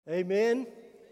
Amen.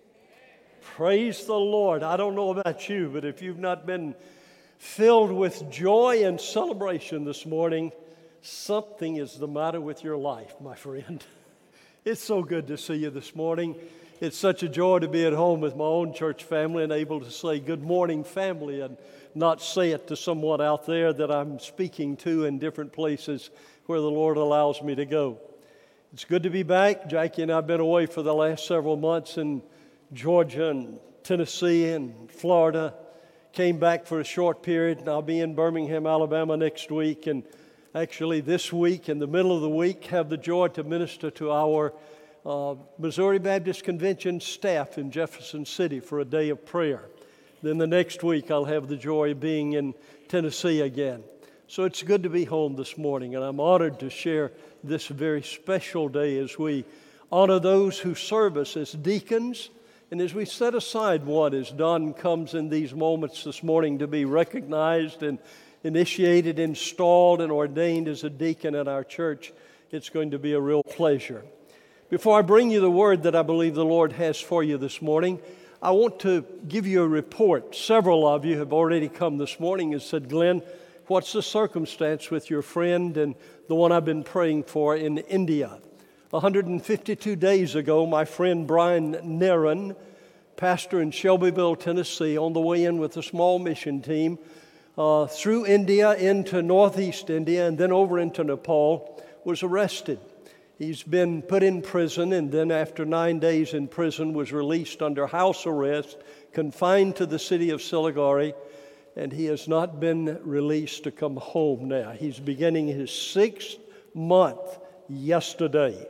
Praise the Lord. I don't know about you, but if you've not been filled with joy and celebration this morning, something is the matter with your life, my friend. It's so good to see you this morning. It's such a joy to be at home with my own church family and able to say good morning, family, and not say it to someone out there that I'm speaking to in different places where the Lord allows me to go. It's good to be back. Jackie and I have been away for the last several months in Georgia and Tennessee and Florida. Came back for a short period, and I'll be in Birmingham, Alabama next week. And actually this week, in the middle of the week, have the joy to minister to our Missouri Baptist Convention staff in Jefferson City for a day of prayer. Then the next week, I'll have the joy of being in Tennessee again. So it's good to be home this morning, and I'm honored to share this very special day as we honor those who serve us as deacons, and as we set aside one, as Don comes in these moments this morning to be recognized and initiated, installed, and ordained as a deacon in our church. It's going to be a real pleasure. Before I bring you the word that I believe the Lord has for you this morning, I want to give you a report. Several of you have already come this morning and said, Glenn, what's the circumstance with your friend and the one I've been praying for in India? 152 days ago, my friend Brian Nerin, pastor in Shelbyville, Tennessee, on the way in with a small mission team through India into northeast India and then over into Nepal, was arrested. He's been put in prison, and then after 9 days in prison was released under house arrest, confined to the city of Siliguri, and he has not been released to come home now. He's beginning his 6th month yesterday,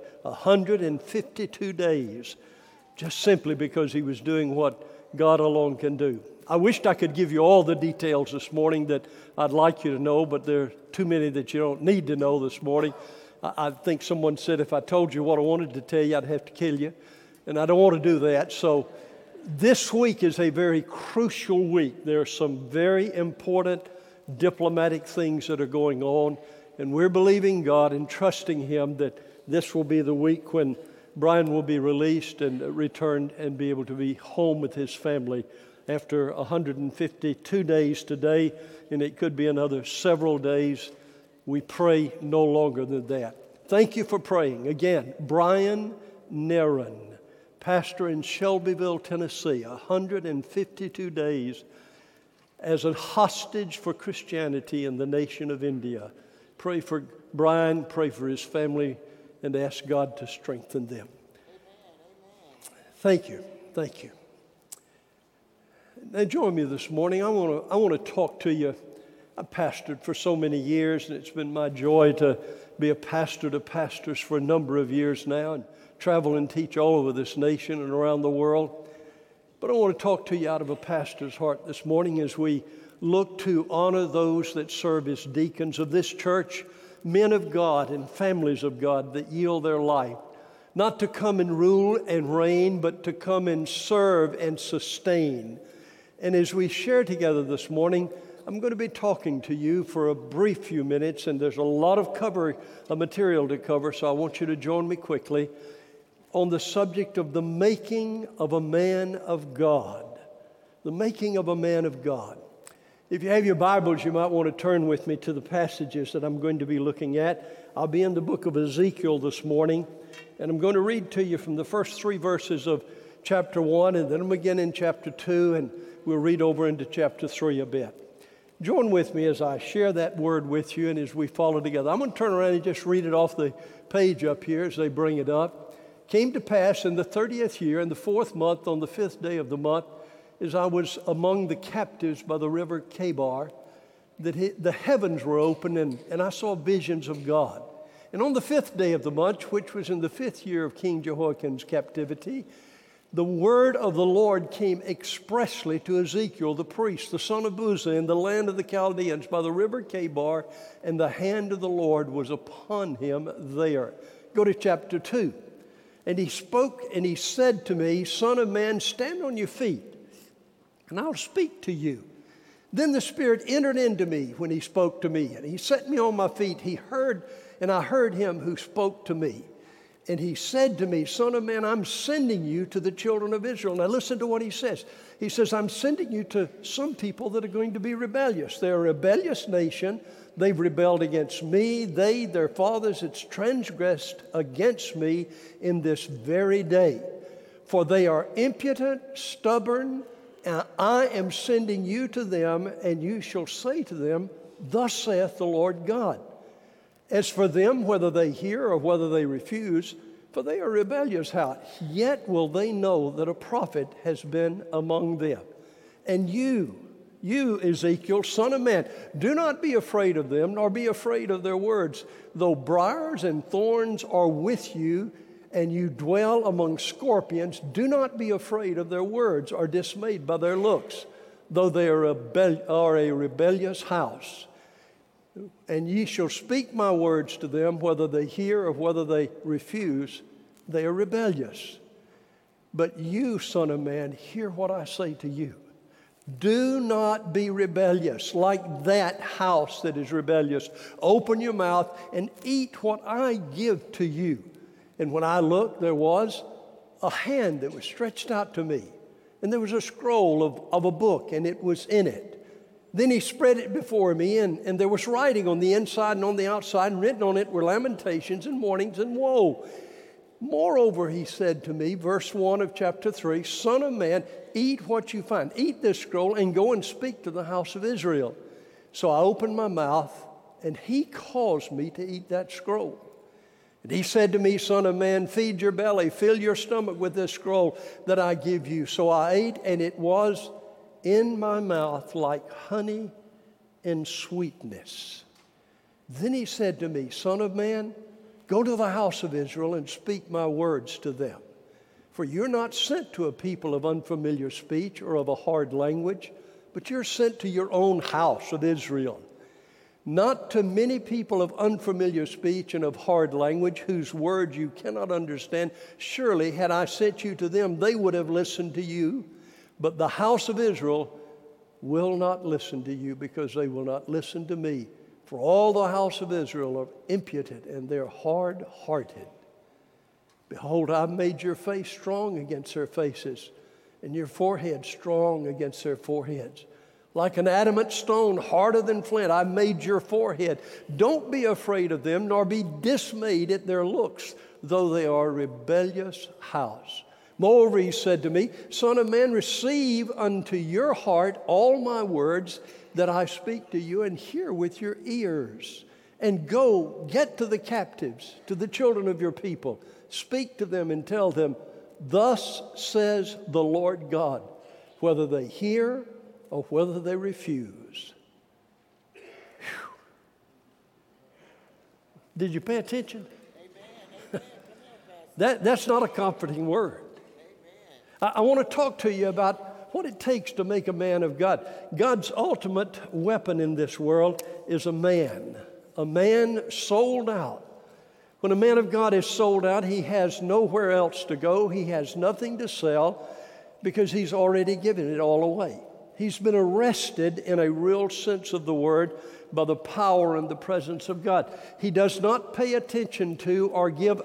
152 days, just simply because he was doing what God alone can do. I wished I could give you all the details this morning that I'd like you to know, but there are too many that you don't need to know this morning. I think someone said if I told you what I wanted to tell you, I'd have to kill you, and I don't want to do that. So this week is a very crucial week. There are some very important diplomatic things that are going on, and we're believing God and trusting Him that this will be the week when Brian will be released and returned and be able to be home with his family after 152 days today, and it could be another several days. We pray no longer than that. Thank you for praying. Again, Brian Nerin, pastor in Shelbyville, Tennessee, 152 days as a hostage for Christianity in the nation of India. Pray for Brian, pray for his family, and ask God to strengthen them. Thank you. Thank you. Now join me this morning. I want to talk to you. I've pastored for so many years, and it's been my joy to be a pastor to pastors for a number of years now and travel and teach all over this nation and around the world. But I want to talk to you out of a pastor's heart this morning as we look to honor those that serve as deacons of this church, men of God and families of God that yield their life, not to come and rule and reign, but to come and serve and sustain. And as we share together this morning, I'm going to be talking to you for a brief few minutes, and there's a lot of material to cover, so I want you to join me quickly on the subject of the making of a man of God. The making of a man of God. If you have your Bibles, you might want to turn with me to the passages that I'm going to be looking at. I'll be in the book of Ezekiel this morning, and I'm going to read to you from the first 3 verses of chapter 1, and then I'm again in chapter 2, and we'll read over into chapter 3 a bit. Join with me as I share that word with you and as we follow together. I'm going to turn around and just read it off the page up here as they bring it up. Came to pass in the 30th year, in the 4th month, on the 5th day of the month, as I was among the captives by the river Chebar, that the heavens were open, and I saw visions of God. And on the 5th day of the month, which was in the 5th year of King Jehoiakim's captivity, the word of the Lord came expressly to Ezekiel, the priest, the son of Buzi, in the land of the Chaldeans by the river Chebar, and the hand of the Lord was upon him there. Go to chapter 2. And he spoke, and he said to me, Son of man, stand on your feet, and I'll speak to you. Then the Spirit entered into me when he spoke to me, and he set me on my feet. He heard, and I heard him who spoke to me. And he said to me, Son of man, I'm sending you to the children of Israel. Now listen to what he says. He says, I'm sending you to some people that are going to be rebellious. They're a rebellious nation. They've rebelled against me. They, their fathers, it's transgressed against me in this very day. For they are impudent, stubborn, and I am sending you to them, and you shall say to them, Thus saith the Lord God. As for them, whether they hear or whether they refuse, for they are rebellious house, yet will they know that a prophet has been among them. And you, Ezekiel, son of man, do not be afraid of them, nor be afraid of their words. Though briars and thorns are with you, and you dwell among scorpions, do not be afraid of their words, or dismayed by their looks, though they are a rebellious house. And ye shall speak my words to them, whether they hear or whether they refuse, they are rebellious. But you, son of man, hear what I say to you. Do not be rebellious like that house that is rebellious. Open your mouth and eat what I give to you. And when I looked, there was a hand that was stretched out to me. And there was a scroll of a book, and it was in it. Then he spread it before me, and there was writing on the inside and on the outside, and written on it were lamentations and mournings and woe. Moreover, he said to me, verse 1 of chapter 3, Son of man, eat what you find. Eat this scroll and go and speak to the house of Israel. So I opened my mouth, and he caused me to eat that scroll. And he said to me, Son of man, feed your belly, fill your stomach with this scroll that I give you. So I ate, and it was in my mouth like honey and sweetness. Then he said to me, Son of man, go to the house of Israel and speak my words to them. For you're not sent to a people of unfamiliar speech or of a hard language, but you're sent to your own house of Israel. Not to many people of unfamiliar speech and of hard language, whose words you cannot understand. Surely, had I sent you to them, they would have listened to you. But the house of Israel will not listen to you, because they will not listen to me. For all the house of Israel are impudent, and they're hard-hearted. Behold, I've made your face strong against their faces, and your forehead strong against their foreheads. Like an adamant stone, harder than flint, I've made your forehead. Don't be afraid of them, nor be dismayed at their looks, though they are a rebellious house. Moreover, he said to me, Son of man, receive unto your heart all my words that I speak to you, and hear with your ears. And go, get to the captives, to the children of your people. Speak to them and tell them, Thus says the Lord God, whether they hear or whether they refuse. Whew. Did you pay attention? Amen. That's not a comforting word. I want to talk to you about what it takes to make a man of God. God's ultimate weapon in this world is a man sold out. When a man of God is sold out, he has nowhere else to go. He has nothing to sell, because he's already given it all away. He's been arrested in a real sense of the word by the power and the presence of God. He does not pay attention to or give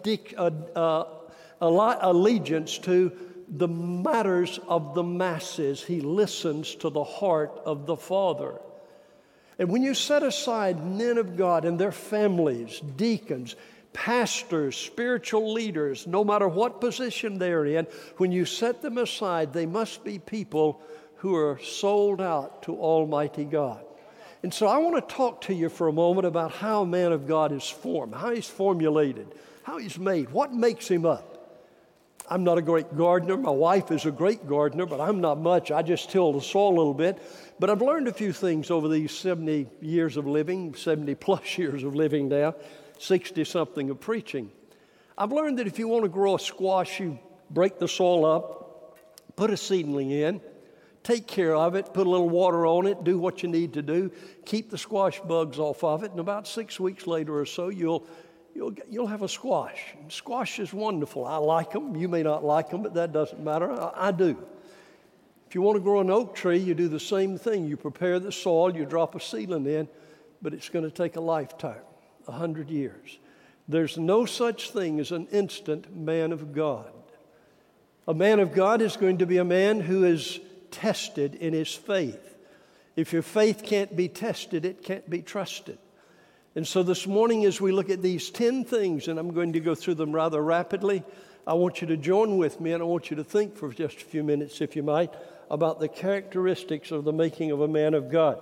allegiance to the matters of the masses. He listens to the heart of the Father. And when you set aside men of God and their families, deacons, pastors, spiritual leaders, no matter what position they're in, when you set them aside, they must be people who are sold out to Almighty God. And so I want to talk to you for a moment about how a man of God is formed, how he's formulated, how he's made, what makes him up. I'm not a great gardener. My wife is a great gardener, but I'm not much. I just till the soil a little bit. But I've learned a few things over these 70 years of living, 70 plus years of living now, 60-something of preaching. I've learned that if you want to grow a squash, you break the soil up, put a seedling in, take care of it, put a little water on it, do what you need to do, keep the squash bugs off of it, and about 6 weeks later or so, you'll have a squash. Squash is wonderful. I like them. You may not like them, but that doesn't matter. I do. If you want to grow an oak tree, you do the same thing. You prepare the soil, you drop a seedling in, but it's going to take a lifetime, 100 years. There's no such thing as an instant man of God. A man of God is going to be a man who is tested in his faith. If your faith can't be tested, it can't be trusted. And so this morning, as we look at these 10 things, and I'm going to go through them rather rapidly, I want you to join with me, and I want you to think for just a few minutes, if you might, about the characteristics of the making of a man of God.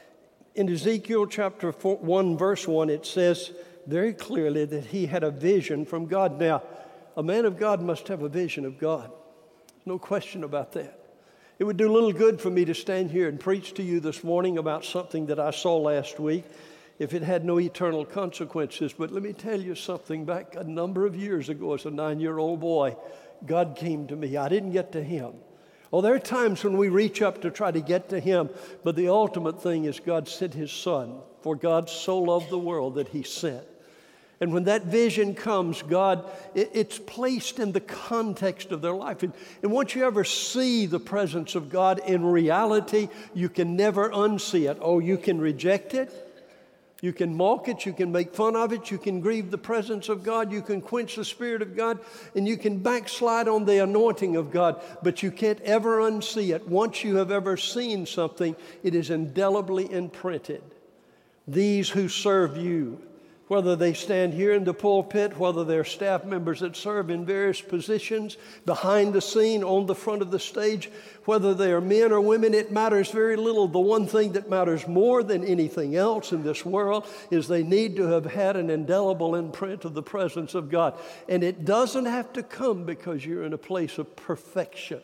In Ezekiel chapter 1, verse 1, it says very clearly that he had a vision from God. Now, a man of God must have a vision of God. No question about that. It would do little good for me to stand here and preach to you this morning about something that I saw last week if it had no eternal consequences. But let me tell you something. Back a number of years ago, as a 9-year-old boy, God came to me. I didn't get to him. Oh, there are times when we reach up to try to get to him, but the ultimate thing is God sent his Son. For God so loved the world that he sent. And when that vision comes, God, it's placed in the context of their life. And once you ever see the presence of God in reality, you can never unsee it. Oh, you can reject it. You can mock it. You can make fun of it. You can grieve the presence of God. You can quench the Spirit of God. And you can backslide on the anointing of God. But you can't ever unsee it. Once you have ever seen something, it is indelibly imprinted. These who serve you, whether they stand here in the pulpit, whether they're staff members that serve in various positions, behind the scene, on the front of the stage, whether they are men or women, it matters very little. The one thing that matters more than anything else in this world is they need to have had an indelible imprint of the presence of God. And it doesn't have to come because you're in a place of perfection.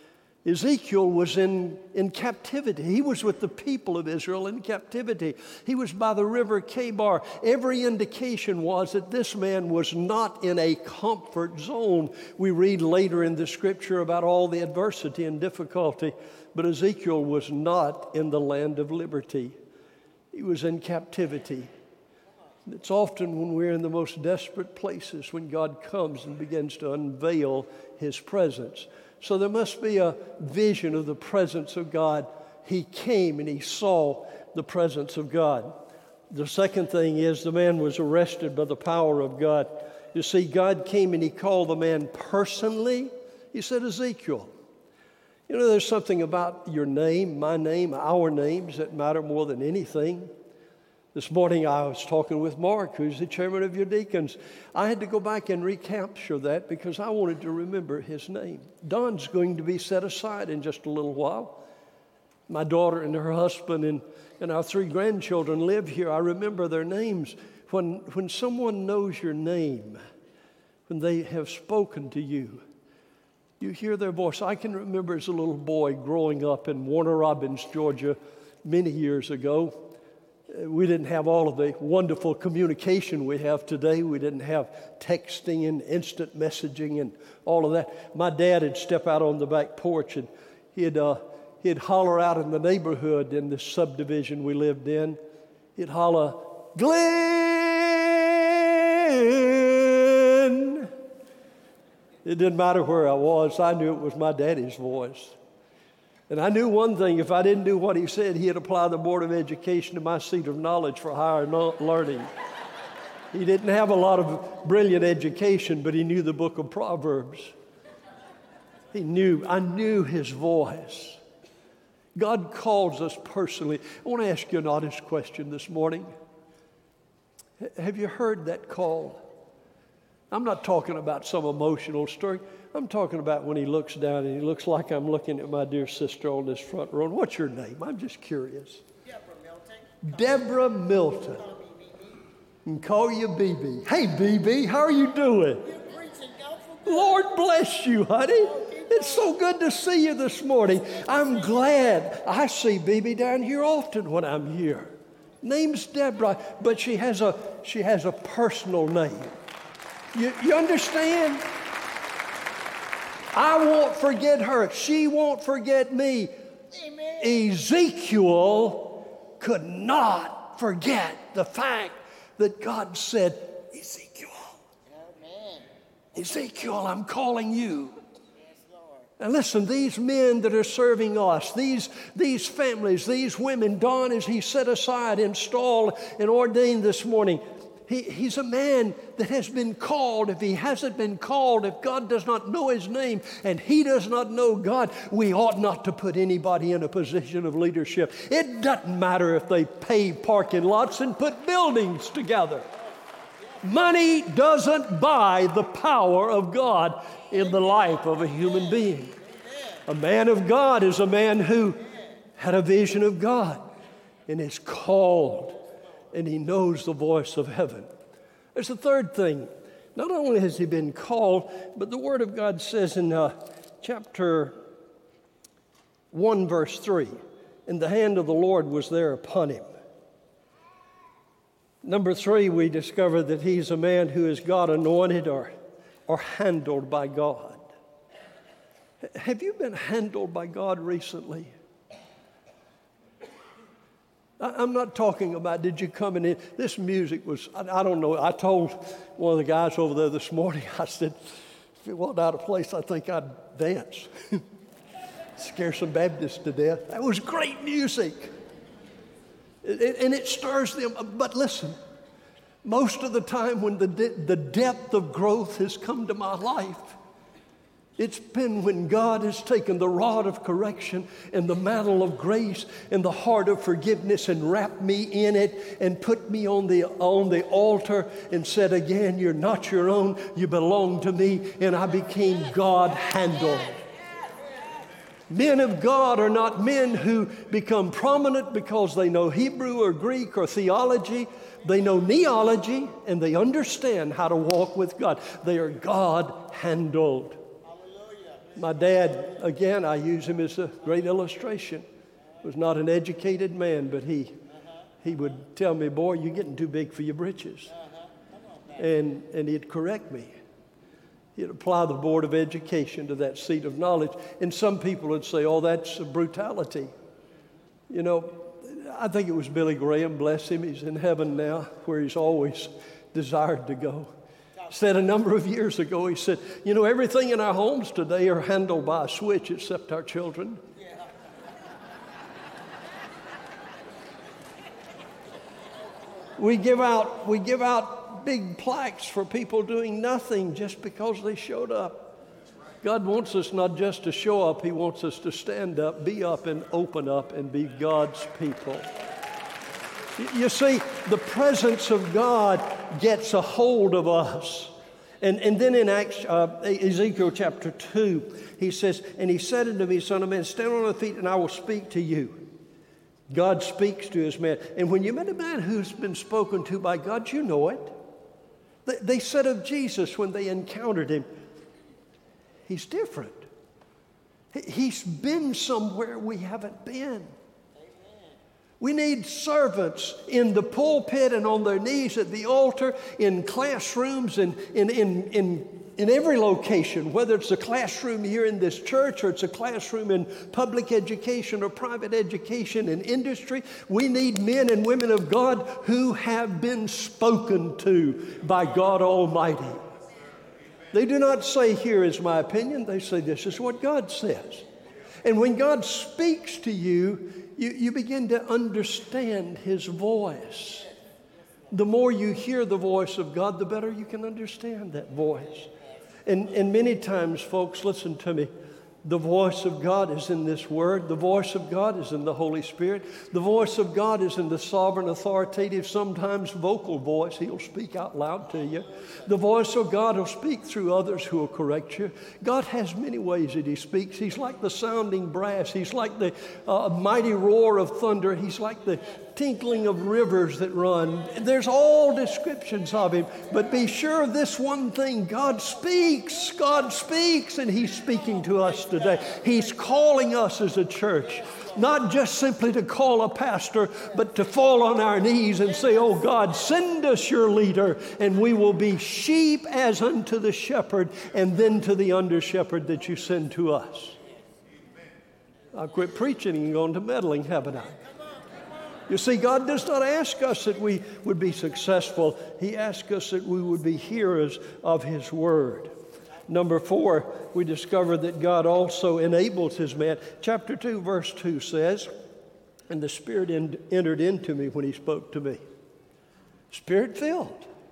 Ezekiel was in captivity. He was with the people of Israel in captivity. He was by the river Chebar. Every indication was that this man was not in a comfort zone. We read later in the scripture about all the adversity and difficulty, but Ezekiel was not in the land of liberty. He was in captivity. It's often when we're in the most desperate places when God comes and begins to unveil his presence. So there must be a vision of the presence of God. He came and he saw the presence of God. The second thing is the man was arrested by the power of God. You see, God came and he called the man personally. He said, Ezekiel. You know, there's something about your name, my name, our names that matter more than anything. This morning I was talking with Mark, who's the chairman of your deacons. I had to go back and recapture that because I wanted to remember his name. Don's going to be set aside in just a little while. My daughter and her husband and our 3 grandchildren live here. I remember their names. When someone knows your name, when they have spoken to you, you hear their voice. I can remember as a little boy growing up in Warner Robins, Georgia, many years ago. We didn't have all of the wonderful communication we have today. We didn't have texting and instant messaging and all of that. My dad would step out on the back porch and he'd holler out in the neighborhood in the subdivision we lived in. He'd holler, Glenn! It didn't matter where I was. I knew it was my daddy's voice. And I knew one thing, if I didn't do what he said, he'd apply the Board of Education to my seat of knowledge for higher learning. He didn't have a lot of brilliant education, but he knew the book of Proverbs. I knew his voice. God calls us personally. I want to ask you an honest question this morning. Have you heard that call? I'm not talking about some emotional story. I'm talking about when he looks down and he looks like I'm looking at my dear sister on this front row. What's your name? I'm just curious. Deborah Milton. And call you BB. Hey, BB, how are you doing? Lord bless you, honey. It's so good to see you this morning. I'm glad. I see BB down here often when I'm here. Name's Deborah, but she has a personal name. You understand? I won't forget her. She won't forget me. Amen. Ezekiel could not forget the fact that God said, Ezekiel, amen. Ezekiel, I'm calling you. Yes, Lord. Now listen, these men that are serving us, these families, these women, Don, as he set aside, installed, and ordained this morning, He's a man that has been called. If he hasn't been called, if God does not know his name and he does not know God, we ought not to put anybody in a position of leadership. It doesn't matter if they pave parking lots and put buildings together. Money doesn't buy the power of God in the life of a human being. A man of God is a man who had a vision of God and is called, and he knows the voice of heaven. There's a third thing. Not only has he been called, but the Word of God says in chapter 1, verse 3, and the hand of the Lord was there upon him. Number 3, we discover that he's a man who is God anointed or handled by God. Have you been handled by God recently? I'm not talking about did you come in. This music was, I don't know. I told one of the guys over there this morning, I said, if it wasn't out of place, I think I'd dance. Scare some Baptists to death. That was great music. And it stirs them. But listen, most of the time when the depth of growth has come to my life, it's been when God has taken the rod of correction and the mantle of grace and the heart of forgiveness and wrapped me in it and put me on the altar and said again, you're not your own, you belong to me, and I became God handled. Men of God are not men who become prominent because they know Hebrew or Greek or theology. They know neology and they understand how to walk with God. They are God handled. My dad, again, I use him as a great illustration, was not an educated man, but he would tell me, boy, you're getting too big for your britches. And he'd correct me. He'd apply the Board of Education to that seat of knowledge. And some people would say, oh, that's brutality. You know, I think it was Billy Graham, bless him, he's in heaven now, where he's always desired to go. Said a number of years ago, he said, you know, everything in our homes today are handled by a switch except our children. Yeah. We give out big plaques for people doing nothing just because they showed up. God wants us not just to show up, he wants us to stand up, be up, and open up and be God's people. You see, the presence of God gets a hold of us. And then in Ezekiel chapter 2, he says, and he said unto me, son of man, stand on thy feet and I will speak to you. God speaks to his man. And when you met a man who's been spoken to by God, you know it. They said of Jesus when they encountered him, he's different. He's been somewhere we haven't been. We need servants in the pulpit and on their knees at the altar, in classrooms, and in every location, whether it's a classroom here in this church or it's a classroom in public education or private education in industry. We need men and women of God who have been spoken to by God Almighty. They do not say, here is my opinion. They say, this is what God says. And when God speaks to you, you begin to understand his voice. The more you hear the voice of God, the better you can understand that voice. And many times, folks, listen to me. The voice of God is in this word. The voice of God is in the Holy Spirit. The voice of God is in the sovereign, authoritative, sometimes vocal voice. He'll speak out loud to you. The voice of God will speak through others who will correct you. God has many ways that he speaks. He's like the sounding brass. He's like the mighty roar of thunder. He's like the tinkling of rivers that run. There's all descriptions of him. But be sure of this one thing. God speaks. God speaks, and he's speaking to us today. He's calling us as a church, not just simply to call a pastor, but to fall on our knees and say, oh God, send us your leader, and we will be sheep as unto the shepherd, and then to the under shepherd that you send to us. I'll quit preaching and go on to meddling, haven't I? You see, God does not ask us that we would be successful. He asks us that we would be hearers of his word. Number 4, we discover that God also enables his man. Chapter 2, verse 2 says, and the Spirit entered into me when he spoke to me. Spirit-filled.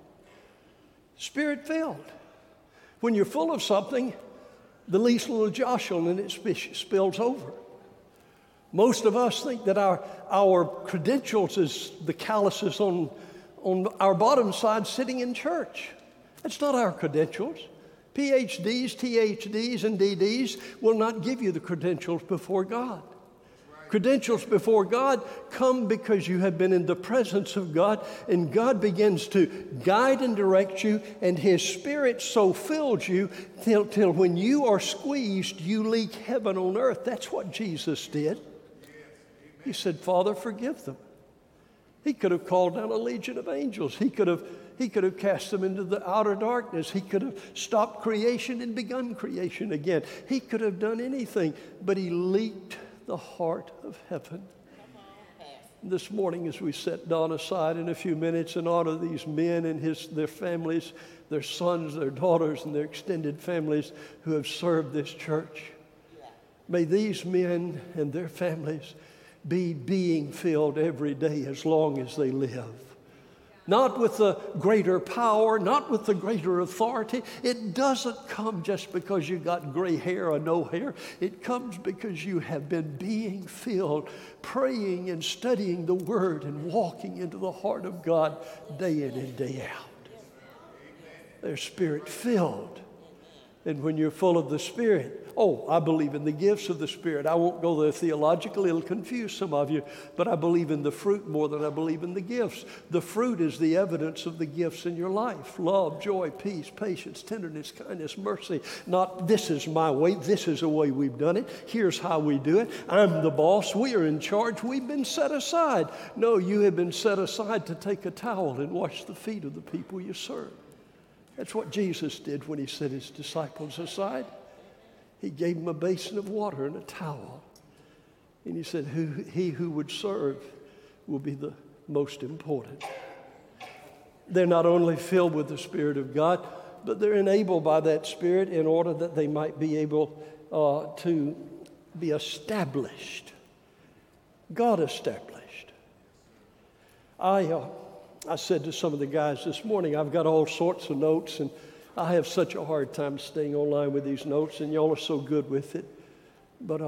Spirit-filled. When you're full of something, the least little jostle and it spills over. Most of us think that our credentials is the calluses on our bottom side sitting in church. That's not our credentials. PhDs, THDs, and DDs will not give you the credentials before God. Credentials before God come because you have been in the presence of God, and God begins to guide and direct you, and His Spirit so fills you till when you are squeezed, you leak heaven on earth. That's what Jesus did. He said, Father, forgive them. He could have called down a legion of angels. He could have cast them into the outer darkness. He could have stopped creation and begun creation again. He could have done anything, but He leaked the heart of heaven. This morning, as we set Don aside in a few minutes and honor these men and their families, their sons, their daughters, and their extended families who have served this church, may these men and their families be being filled every day as long as they live. Not with the greater power, not with the greater authority. It doesn't come just because you got gray hair or no hair. It comes because you have been being filled, praying and studying the Word and walking into the heart of God day in and day out. They're Spirit-filled. And when you're full of the Spirit, I believe in the gifts of the Spirit. I won't go there theologically. It'll confuse some of you. But I believe in the fruit more than I believe in the gifts. The fruit is the evidence of the gifts in your life. Love, joy, peace, patience, tenderness, kindness, mercy. Not this is my way. This is the way we've done it. Here's how we do it. I'm the boss. We are in charge. We've been set aside. No, you have been set aside to take a towel and wash the feet of the people you serve. That's what Jesus did when He set His disciples aside. He gave them a basin of water and a towel. And He said, he who would serve will be the most important. They're not only filled with the Spirit of God, but they're enabled by that Spirit in order that they might be able to be established. God established. I said to some of the guys this morning, I've got all sorts of notes, and I have such a hard time staying online with these notes, and y'all are so good with it. But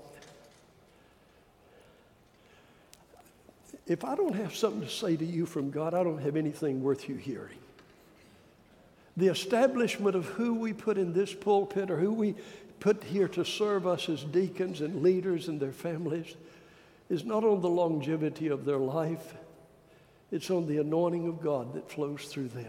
if I don't have something to say to you from God, I don't have anything worth you hearing. The establishment of who we put in this pulpit or who we put here to serve us as deacons and leaders and their families is not on the longevity of their life. It's on the anointing of God that flows through them.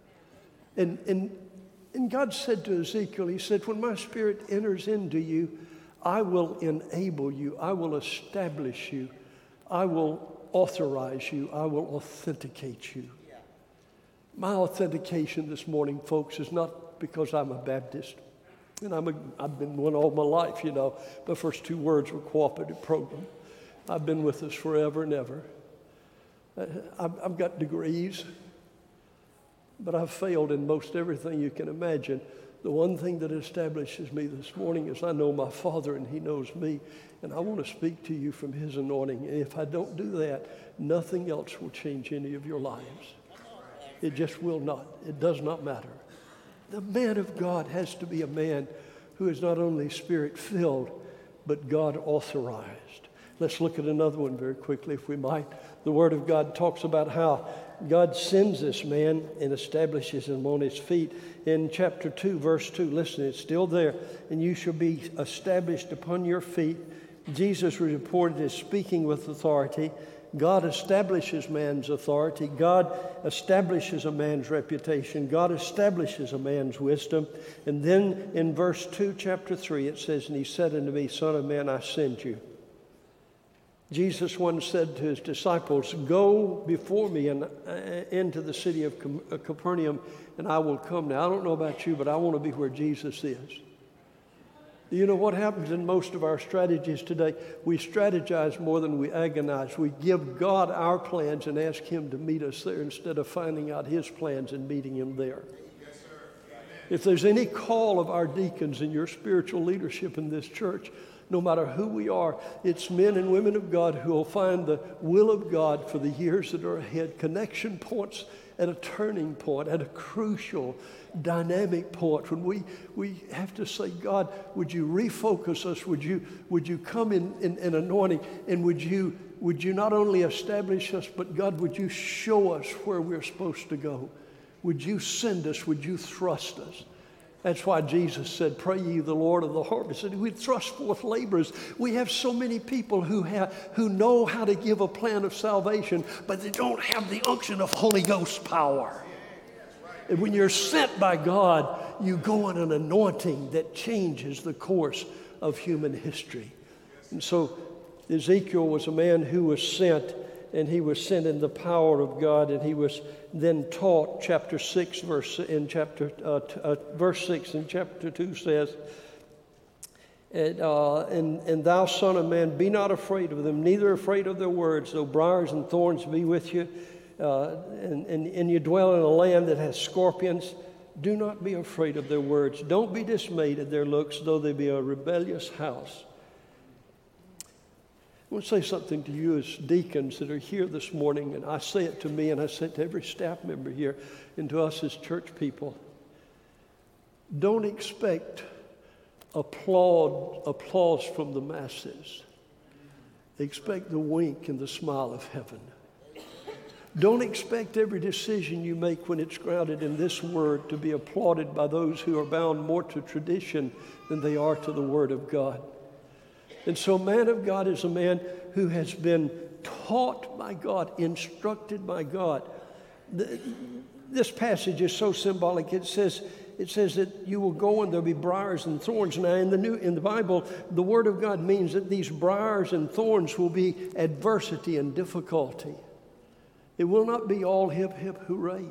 And God said to Ezekiel, He said, when my Spirit enters into you, I will enable you. I will establish you. I will authorize you. I will authenticate you. My authentication this morning, folks, is not because I'm a Baptist. And I've been one all my life, you know. The first two words were cooperative program. I've been with us forever and ever. I've got degrees, but I've failed in most everything you can imagine. The one thing that establishes me this morning is I know my Father and He knows me, and I want to speak to you from His anointing. And if I don't do that, nothing else will change any of your lives. It just will not. It does not matter. The man of God has to be a man who is not only Spirit-filled, but God-authorized. Let's look at another one very quickly, if we might. The Word of God talks about how God sends this man and establishes him on his feet. In chapter 2, verse 2, listen, it's still there. And you shall be established upon your feet. Jesus was reported as speaking with authority. God establishes man's authority. God establishes a man's reputation. God establishes a man's wisdom. And then in verse 2, chapter 3, it says, and He said unto me, Son of man, I send you. Jesus once said to His disciples, go before me and into the city of Capernaum, and I will come. Now, I don't know about you, but I want to be where Jesus is. You know what happens in most of our strategies today? We strategize more than we agonize. We give God our plans and ask Him to meet us there instead of finding out His plans and meeting Him there. Yes, sir. If there's any call of our deacons and your spiritual leadership in this church, no matter who we are, it's men and women of God who will find the will of God for the years that are ahead, connection points at a turning point, at a crucial, dynamic point when we have to say, God, would you refocus us? Would you come in anointing? And would you not only establish us, but God, would you show us where we're supposed to go? Would you send us? Would you thrust us? That's why Jesus said, pray ye the Lord of the harvest, and we'd thrust forth laborers. We have so many people who know how to give a plan of salvation, but they don't have the unction of Holy Ghost power. And when you're sent by God, you go in an anointing that changes the course of human history. And so Ezekiel was a man who was sent, and he was sent in the power of God, and he was then taught. Chapter 6, verse 6 in chapter 2 says, and thou, son of man, be not afraid of them, neither afraid of their words, though briars and thorns be with you, and you dwell in a land that has scorpions. Do not be afraid of their words. Don't be dismayed at their looks, though they be a rebellious house. I want to say something to you as deacons that are here this morning, and I say it to me and I say it to every staff member here and to us as church people. Don't expect applause from the masses. Expect the wink and the smile of heaven. Don't expect every decision you make when it's grounded in this word to be applauded by those who are bound more to tradition than they are to the word of God. And so a man of God is a man who has been taught by God, instructed by God. This passage is so symbolic. It says that you will go and there'll be briars and thorns. Now in the Bible, the Word of God means that these briars and thorns will be adversity and difficulty. It will not be all hip, hip, hooray.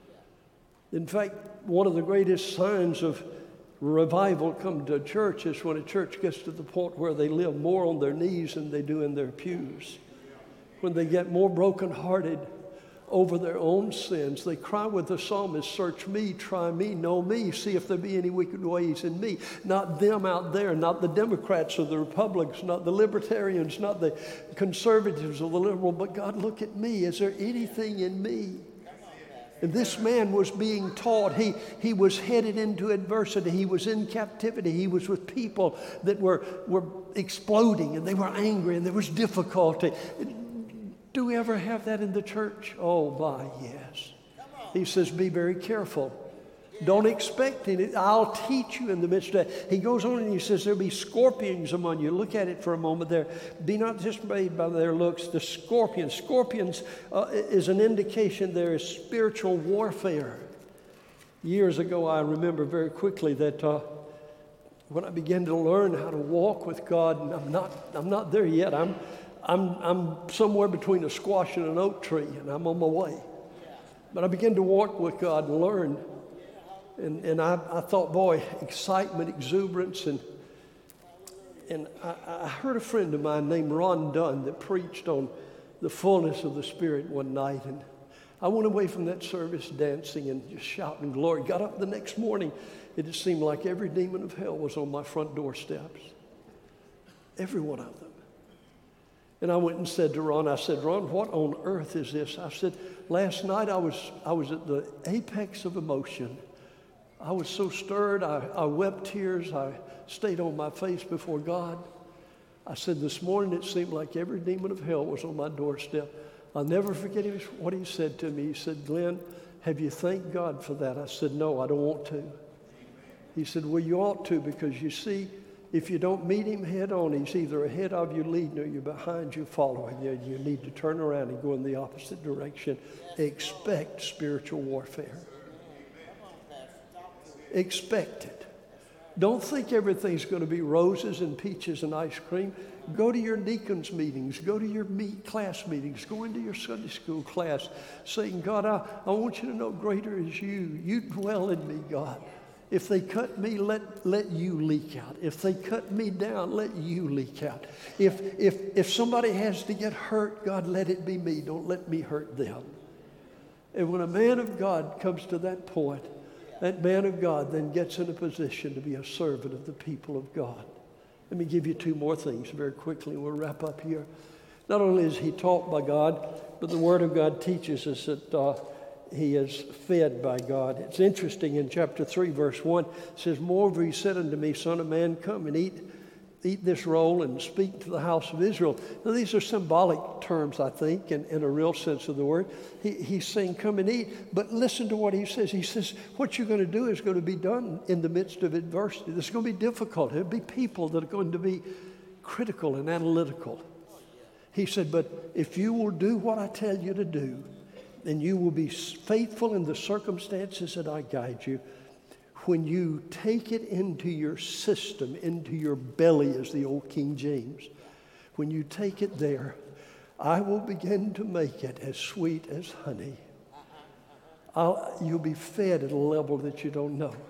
In fact, one of the greatest signs of revival come to a church is when a church gets to the point where they live more on their knees than they do in their pews. When they get more brokenhearted over their own sins, they cry with the psalmist, search me, try me, know me, see if there be any wicked ways in me. Not them out there, not the Democrats or the Republicans, not the Libertarians, not the conservatives or the liberal, but God, look at me. Is there anything in me? And this man was being taught. He was headed into adversity. He was in captivity. He was with people that were exploding, and they were angry, and there was difficulty. Do we ever have that in the church? Oh, my, yes. He says, be very careful. Don't expect it. I'll teach you in the midst of that. He goes on and he says, there'll be scorpions among you. Look at it for a moment there. Be not dismayed by their looks. The scorpions. Scorpions is an indication there is spiritual warfare. Years ago, I remember very quickly that when I began to learn how to walk with God, and I'm not there yet. I'm somewhere between a squash and an oak tree, and I'm on my way. But I began to walk with God and learn. And I thought, boy, excitement, exuberance. And I heard a friend of mine named Ron Dunn that preached on the fullness of the Spirit one night. And I went away from that service dancing and just shouting glory. Got up the next morning. It just seemed like every demon of hell was on my front doorsteps. Every one of them. And I went and said to Ron, Ron, what on earth is this? I said, last night I was at the apex of emotion. I was so stirred, I wept tears, I stayed on my face before God. I said, this morning it seemed like every demon of hell was on my doorstep. I'll never forget what he said to me. He said, Glenn, have you thanked God for that? I said, no, I don't want to. He said, well, you ought to, because you see, if you don't meet him head on, he's either ahead of you leading or you're behind you following you. You need to turn around and go in the opposite direction. Expect spiritual warfare. Expect it. Don't think everything's going to be roses and peaches and ice cream. Go to your deacons meetings. Go to your class meetings. Go into your Sunday school class saying, God, I want you to know greater is you. You dwell in me, God. If they cut me, let you leak out. If they cut me down, let you leak out. If somebody has to get hurt, God, let it be me. Don't let me hurt them. And when a man of God comes to that point, that man of God then gets in a position to be a servant of the people of God. Let me give you two more things very quickly. We'll wrap up here. Not only is he taught by God, but the Word of God teaches us that he is fed by God. It's interesting in chapter 3, verse 1, it says, Moreover, he said unto me, Son of man, come and eat this roll and speak to the house of Israel. Now, these are symbolic terms, I think, in a real sense of the word. He's saying, come and eat. But listen to what he says. He says, what you're going to do is going to be done in the midst of adversity. This is going to be difficult. There'll be people that are going to be critical and analytical. He said, but if you will do what I tell you to do, and you will be faithful in the circumstances that I guide you, when you take it into your system, into your belly, as the old King James, when you take it there, I will begin to make it as sweet as honey. You'll be fed at a level that you don't know.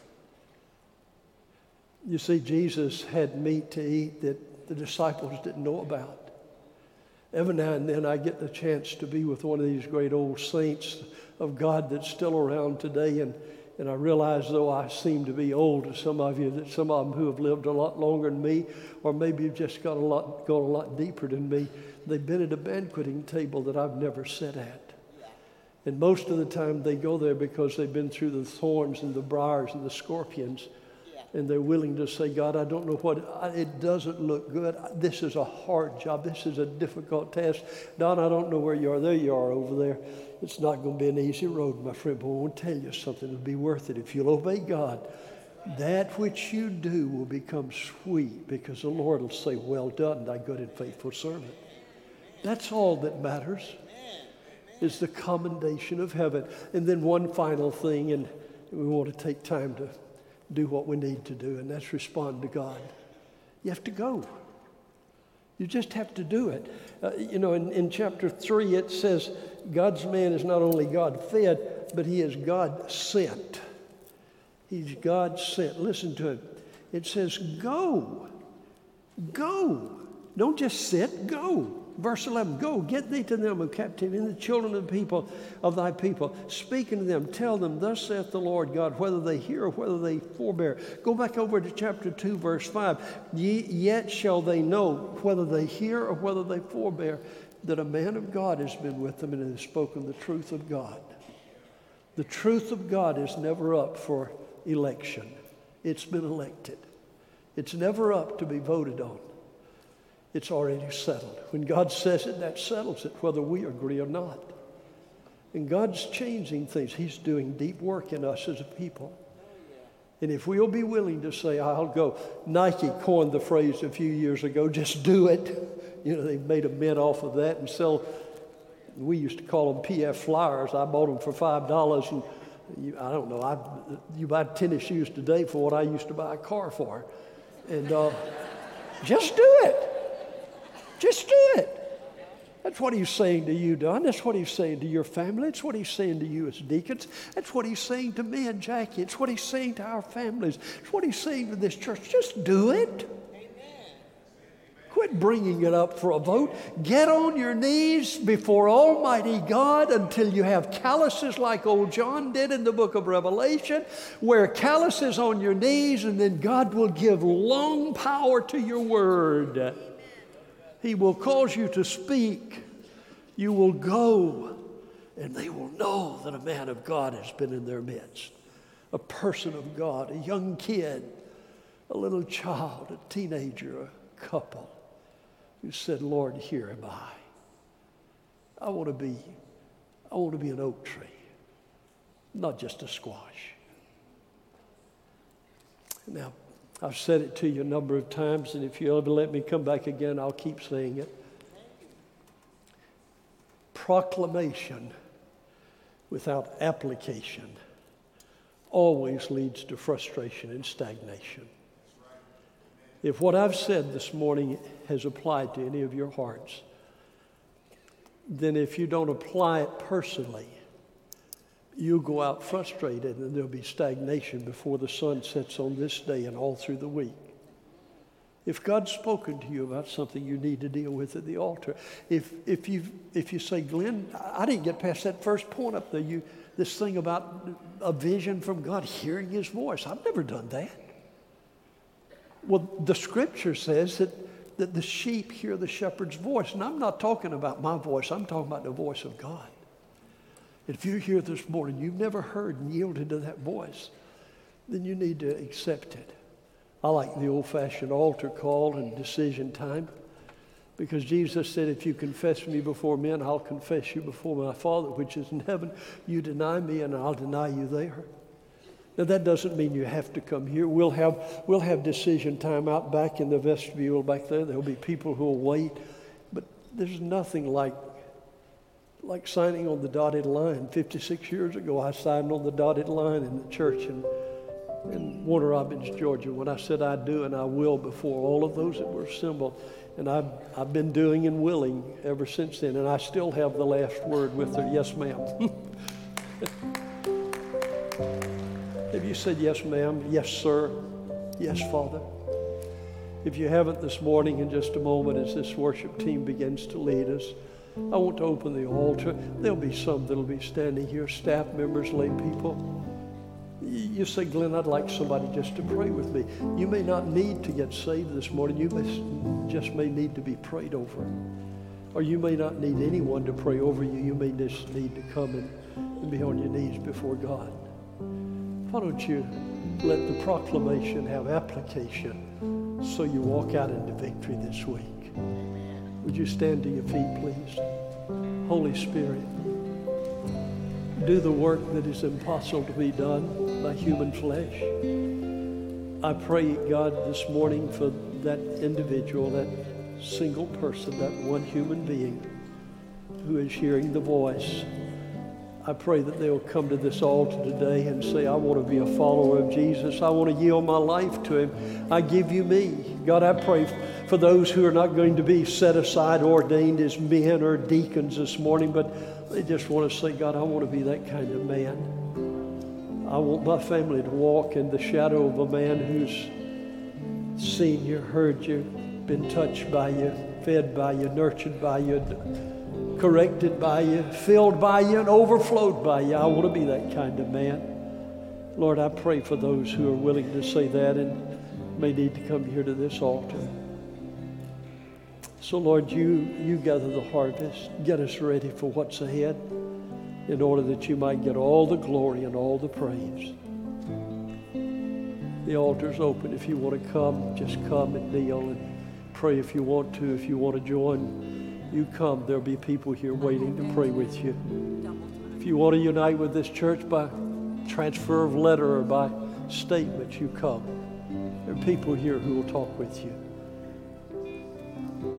You see, Jesus had meat to eat that the disciples didn't know about. Every now and then I get the chance to be with one of these great old saints of God that's still around today, and I realize, though I seem to be old to some of you, that some of them who have lived a lot longer than me, or maybe have just gone a lot deeper than me, they've been at a banqueting table that I've never sat at. And most of the time they go there because they've been through the thorns and the briars and the scorpions. And they're willing to say, God, I don't know it doesn't look good. This is a hard job. This is a difficult task. Don, I don't know where you are. There you are over there. It's not going to be an easy road, my friend, but I want to tell you something. It'll be worth it. If you'll obey God, that which you do will become sweet, because the Lord will say, well done, thy good and faithful servant. That's all that matters, is the commendation of heaven. And then one final thing, and we want to take time to do what we need to do, and that's respond to God. You have to go. You just have to do it. In chapter 3 it says God's man is not only God fed, but he is God sent. He's God sent. Listen to it. It says go. Go. Don't just sit. Go. Verse 11, go, get thee to them of captivity, and the children of the people of thy people. Speak unto them, tell them, thus saith the Lord God, whether they hear or whether they forbear. Go back over to chapter 2, verse 5. Yet shall they know, whether they hear or whether they forbear, that a man of God has been with them and has spoken the truth of God. The truth of God is never up for election. It's been elected. It's never up to be voted on. It's already settled. When God says it, that settles it, whether we agree or not. And God's changing things. He's doing deep work in us as a people. And if we'll be willing to say, I'll go. Nike coined the phrase a few years ago, just do it. They made a mint off of that and sell, we used to call them PF flyers. I bought them for $5. And I don't know, you buy tennis shoes today for what I used to buy a car for. And just do it. Just do it. That's what he's saying to you, Don. That's what he's saying to your family. That's what he's saying to you as deacons. That's what he's saying to me and Jackie. It's what he's saying to our families. It's what he's saying to this church. Just do it. Amen. Quit bringing it up for a vote. Get on your knees before Almighty God until you have calluses like old John did in the book of Revelation. Wear calluses on your knees, and then God will give long power to your word. He will cause you to speak. You will go, and they will know that a man of God has been in their midst. A person of God, a young kid, a little child, a teenager, a couple who said, Lord, here am I. I want to be an oak tree, not just a squash. Now, I've said it to you a number of times, and if you'll ever let me come back again, I'll keep saying it. Proclamation without application always leads to frustration and stagnation. If what I've said this morning has applied to any of your hearts, then if you don't apply it personally, you'll go out frustrated, and there'll be stagnation before the sun sets on this day and all through the week. If God's spoken to you about something you need to deal with at the altar, if you say, Glenn, I didn't get past that first point up there, this thing about a vision from God, hearing his voice. I've never done that. Well, the scripture says that the sheep hear the shepherd's voice, and I'm not talking about my voice. I'm talking about the voice of God. If you're here this morning, you've never heard and yielded to that voice, then you need to accept it. I like the old-fashioned altar call and decision time, because Jesus said, if you confess me before men, I'll confess you before my Father which is in heaven. You deny me and I'll deny you there. Now that doesn't mean you have to come here. We'll have decision time out back in the vestibule back there. There'll be people who will wait. But there's nothing like signing on the dotted line. 56 years ago, I signed on the dotted line in the church in Warner Robins, Georgia, when I said I do and I will before all of those that were assembled. And I've been doing and willing ever since then. And I still have the last word with her, yes, ma'am. Have you said yes, ma'am? Yes, sir? Yes, Father? If you haven't this morning, in just a moment as this worship team begins to lead us, I want to open the altar. There'll be some that'll be standing here, staff members, lay people. You say, Glenn, I'd like somebody just to pray with me. You may not need to get saved this morning. You just may need to be prayed over. Or you may not need anyone to pray over you. You may just need to come and be on your knees before God. Why don't you let the proclamation have application so you walk out into victory this week? Would you stand to your feet, please? Holy Spirit, do the work that is impossible to be done by human flesh. I pray, God, this morning for that individual, that single person, that one human being who is hearing the voice. I pray that they'll come to this altar today and say, I want to be a follower of Jesus. I want to yield my life to him. I give you me. God, I pray for those who are not going to be set aside, ordained as men or deacons this morning, but they just want to say, God, I want to be that kind of man. I want my family to walk in the shadow of a man who's seen you, heard you, been touched by you, fed by you, nurtured by you, corrected by you, filled by you, and overflowed by you. I want to be that kind of man. Lord, I pray for those who are willing to say that and may need to come here to this altar. So, Lord, you gather the harvest. Get us ready for what's ahead in order that you might get all the glory and all the praise. The altar's open. If you want to come, just come and kneel and pray if you want to. If you want to join, you come. There'll be people here waiting to pray with you. If you want to unite with this church by transfer of letter or by statement, you come. There are people here who will talk with you.